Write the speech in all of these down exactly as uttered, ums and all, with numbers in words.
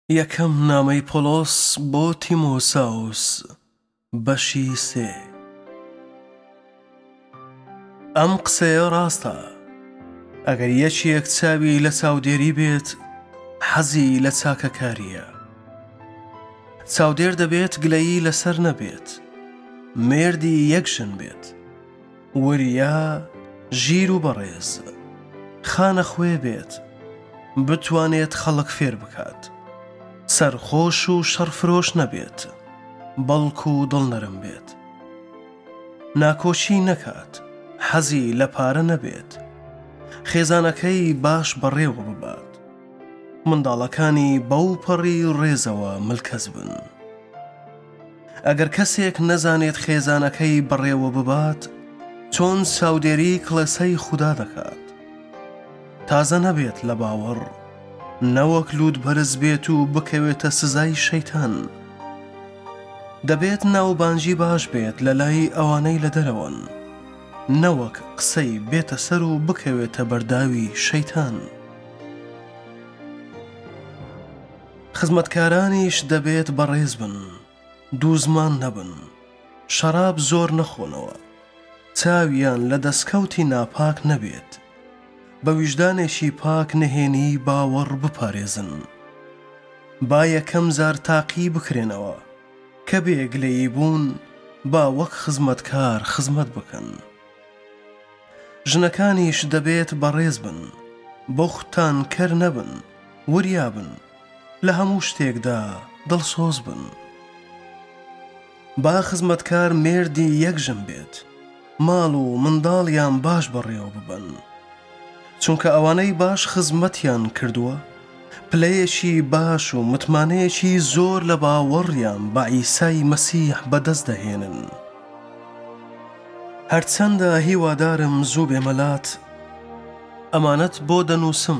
یەکەم نامەی پۆلۆس بۆ تیمۆساوس بەشی سێ. ئەم قسەیە ڕاستە. ئەگەر یەکێک چاوی لە چاودێری بێت، حەزی لە چاکەکاریە. چاودێر دەبێت گلەیی لەسەر نەبێت، مێردی یەکژن بێت، وریا ژیر و بەڕێز، خانەخوێ بێت، بتوانێت خەڵک فێر بکات، سەرخۆش و شەڕفرۆش نەبێت، بەڵکو و دڵنەرم بێت، ناکۆچی نەکات، حەزی لە پارە نەبێت، خێزانەکەی باش بەڕێوە ببات، منداڵەکانی بەو پەڕی ڕێزەوە ملکەز بن. ئەگەر کەسێک نەزانێت خێزانەکەی بەڕێوە ببات، چۆن چاودێری کڵێسەی خودا دەکات. تازە نەبێت لە باوەڕ، نەوەک لوود بەرز بێت و بکەوێتە سزای شەیتان. دەبێت ناوبانجی باش بێت لە لای ئەوانەی لە دەرەوەن، نەوەک قسەی بێتە سەر و بکەوێتە بەرداوی شەیتان. خزمەتکارانیش دەبێت بەڕێز بن، دوو زمان نەبن، شەراب زۆر نەخۆنەوە، چاویان لە دەستکەوتی ناپاک نەبێت، بە ویژدانێکی پاک نهێنی باوەڕ بپارێزن. با یەکەم زار تاقی بکرێنەوە کە بێگلەیی بوون با وەک خزمەتکار خزمەت بکەن. ژنەکانیش دەبێت بەڕێز بن، بۆختان کەر نەبن، وریا بن، لە هەموو شتێکدا دڵسۆز بن. با خزمەتکار مێردی یەکژن بێت، ماڵ و منداڵیان باش بەڕێوە ببن، چونکە ئەوانەی باش خزمەتیان کردووە پلەیەکی باش و متمانەیەکی زۆر لە باوەڕیان بە عیسای مەسیح بەدەست دەهێنن. هەرچەندە هیوادارم زوو بێمەلات ئەمانەت بۆ دەنووسم،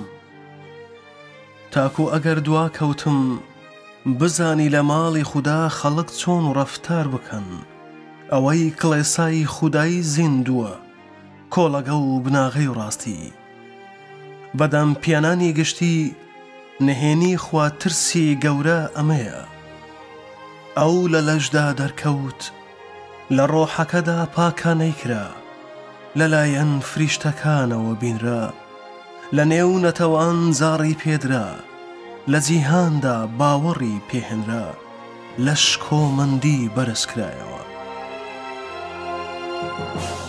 تاکو ئەگەر دوا کەوتم بزانی لە ماڵی خودا خەڵک چۆن ڕەفتار بکەن، ئەوەی کڵێسای خودایی زیندووە، کۆڵەگە و بناغەی ڕاستی. بەدەم پیانانی گشتی نهێنی خواترسی گەورە ئەمەیە. ئەو لە لەشدا دەرکەوت، لە ڕۆحەکەدا پاکانەی کرا، لەلایەن فریشتەکانەوە بینرا، لە نێو نەتەوان زاڕی پێدرا، لە جیهاندا باوەڕی پێهێنرا، لە شکۆمەندی بەرز کرایەوە.